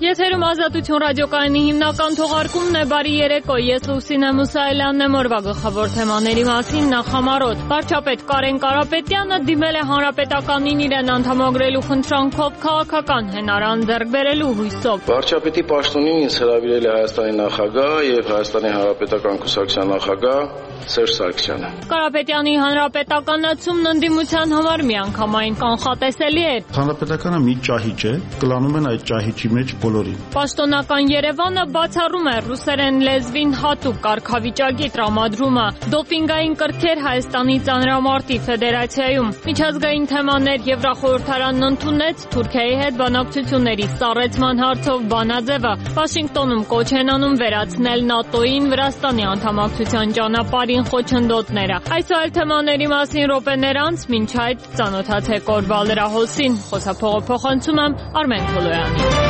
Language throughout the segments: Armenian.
Եթերում Ազատություն ռադիոկայանի հիմնական թողարկումն է, բարի երեկո, ես Լուսինե Մուսայելյանն եմ, օրվա գլխավոր թեմաների մասին նախամարոտ։ Վարչապետ Կարեն Կարապետյանը դիմել է հանրապետականին իրեն անդամագրելու խնդրանքով քաղաքական հենարան ձեռք բերելու հույսով։ Վարչապետի պաշտոնին ինձ հրավիրել է Հայաստանի նախագահ եւ Հայաստանի Հանրապետական կուսակցության նախագահ Սերժ Սարգսյանը։ Կարապետյանի հանրապետականացումն ընդդիմության համար միանգամայն կանխատեսելի է։ Հանրապետականը մի ճահիճ է, կլանում են այդ ճահիճի մեջ բոլորին։ Պաշտոնական Երևանը բացառում է ռուսերեն լեզվին հատուկ կարգավիճակի տրամադրումը։ Դոպինգային կրքեր Հայաստանի ծանրամարտի ֆեդերացիայում։ Միջազգային թեմաներ Եվրախորհրդարանն ընդունեց Թուրքիայի հետ բանակցությունների սառեցման հարցով բանաձևը։ Վաշինգտոնում կոչ են անում վերացնել ՆԱՏՕ-ին Վրաստանի անդամակցության ճանապարհին խոչընդոտները։ Այս այլ թեմաների մասին րոպեներ անց, մինչ այդ ծանոթացեք օրվա լրահոսին։ Խոսափողը փոխանցում եմ Արմեն Քոլոյանին։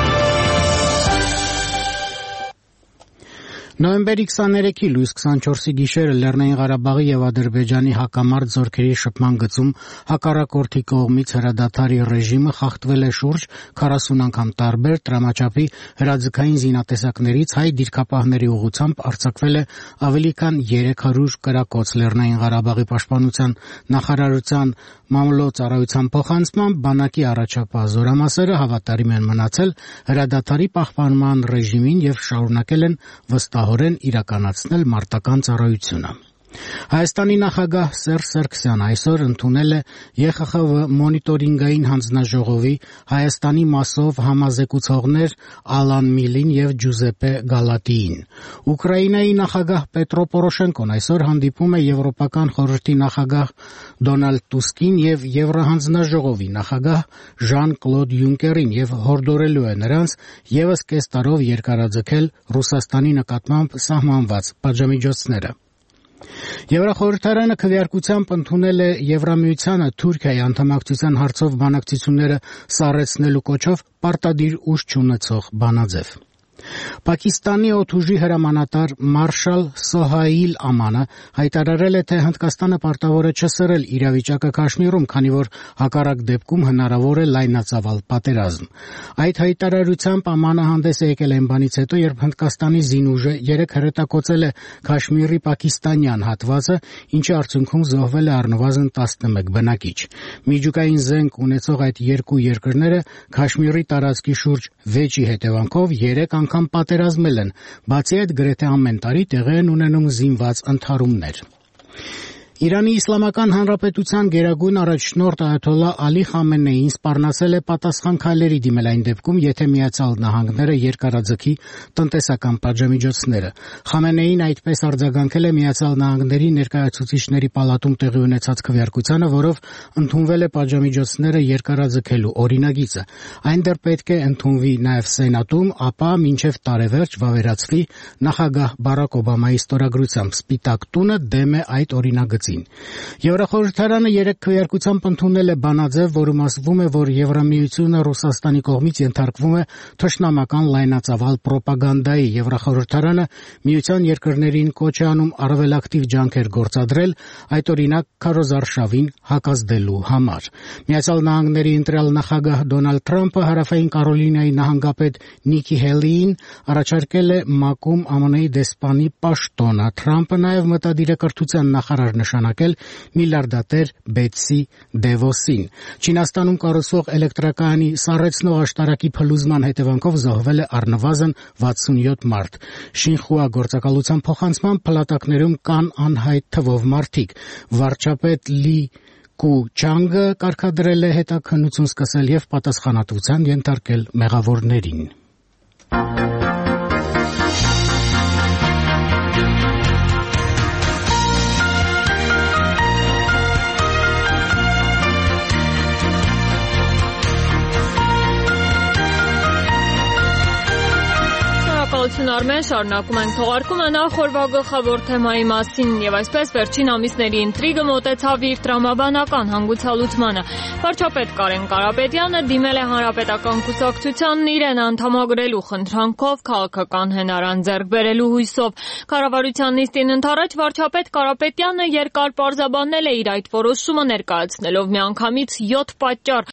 Նոյեմբերի 23-ի լույս 24-ի գիշերը Լեռնային Ղարաբաղի եւ Ադրբեջանի հակամարտ զորքերի շփման գծում հակառակորդի կողմից հրադադարի ռեժիմը խախտվել է շուրջ 40 անգամ տարբեր տրամաչափի հրաձգային զինատեսակներից հայ դիրքապահների ուղղությամբ արձակվել է ավելի քան 300 կրակոց։ Լեռնային Ղարաբաղի պաշտպանության նախարարության մամլոյցարայության փոխանցմամբ բանակի առաջապահ զորամասերը հավատարիմ են մնացել հրադադարի պահպանման ռեժիմին եւ շարունակել են վստահորեն իրականացնել մարտական ծառայությունը։ Հայաստանի նախագահ Սերժ Սարգսյանը այսօր ընդունել է ԵԽԽՎ մոնիտորինգային հանձնաժողովի Հայաստանի մասով համազեկուցողներ Ալան Միլին եւ Ջուզեպե Գալատիին։ Ուկրաինայի նախագահ Պետրո Պորոշենկոն այսօր հանդիպում է Եվրոպական խորհրդի նախագահ Դոնալդ Տուսկին եւ Եվրահանձնաժողովի նախագահ Ժան-Կլոդ Յունկերին եւ հորդորելու է նրանց եւս կես տարով երկարաձգել Ռուսաստանի նկատմամբ սահմանված պատժամիջոցները։ Եվրախորհրդարանը քվեարկությամբ ընդունել է Եվրամիությանը Թուրքիայի անդամակցության հարցով բանակցությունները սառեցնելու կոչով պարտադիր ուժ չունեցող բանաձև։ Պակիստանի օդուժի հրամանատար Մարշալ Սոհայիլ Ամանը հայտարարել է, թե Հնդկաստանը պարտավոր է չսրել իրավիճակը Քաշմիրում, քանի որ հակառակ դեպքում հնարավոր է լայնածավալ պատերազմ։ Այդ հայտարարությամբ Ամանը հանդես է եկել այն բանից հետո, երբ Հնդկաստանի զինուժը 3 հրետակոծել է Քաշմիրի պակիստանյան հատվածը, ինչի արդյունքում զոհվել է առնվազն 11 բնակիչ։ Միջուկային զենք ունեցող այդ երկու երկրները Քաշմիրի տարածքի շուրջ վեճի հետևանքով 3 անգամ պատերազմել են, բացի այդ գրեթե ամեն տարի տեղի են ունենում զինված ընդհարումներ։ Իրանի Իսլամական Հանրապետության գերագույն առաջնորդ Այաթոլլահ Ալի Խամենեին սպառնացել է պատասխան քայլերի դիմել այն դեպքում, եթե Միացյալ Նահանգները երկարաձգի տնտեսական պատժամիջոցները։ Խամենեին այդպես արձագանքել է Միացյալ Նահանգների ներկայացուցիչների պալատում տեղի ունեցած քվեարկությանը, որով ընդունվել է պատժամիջոցները երկարաձգելու օրինագիծը։ Այն դեռ պետք է ընդունվի նաև Սենատում, ապա մինչև տարեվերջ վավերացվի նախագահ Բարակ Օբամայի ստորագրությամբ։ Սպիտակ տունը դեմ է այդ օրինագծին։ Եվրախորհրդարանը 3 քվեարկությամբ ընդունել է բանաձև, որում ասվում է, որ Եվրամիությունը Ռուսաստանի կողմից ենթարկվում է թշնամական լայնածավալ պրոպագանդայի։ Եվրախորհրդարանը միության երկրներին կոչ է անում առավելակտիվ ջանքեր գործադրել, այդ օրինակ քարոզարշավին հակազդելու համար։ Միացյալ Նահանգների ընտրյալ նախագահ Դոնալդ Թրամփը Հարավային Կարոլինայի նահանգապետ Նիկի Հելիին առաջարկել է ՄԱԿ-ում ԱՄՆ-ի դեսպանի պաշտոնը։ Թրամփը նաև մտադիր է կրթության նախարար նշանակել միլիարդատեր Բետսի Դևոսին։ Չինաստանում կառուցվող էլեկտրակայանի սառեցնող աշտարակի փլուզման հետևանքով զոհվել է առնվազն 67 մարդ։ Շինխուա գործակալության փոխանցման փլատակներում կան անհայտ թվով մարդիկ։ Վարչապետ Լի Կու Չանգը կարգադրել է հետաքննություն սկսել եւ պատասխանատվության ենթարկել մեղավորներին։ Արմեն, շարունակում ենք թողարկումը նախ օրվա գլխավոր թեմայի մասին եւ այսպես վերջին ամիսների ինտրիգը մոտեցավ իր տրամաբանական հանգուցալուծմանը։ Վարչապետ Կարեն Կարապետյանը դիմել է հանրապետական կուսակցությանն իրեն անդամագրելու խնդրանքով քաղաքական հենարան ձեռք բերելու հույսով։ Կառավարության նիստին ընդառաջ վարչապետ Կարապետյանը երկար պարզաբանել է իր այդ որոշումը, ներկայացնելով միանգամից 7 պատճառ,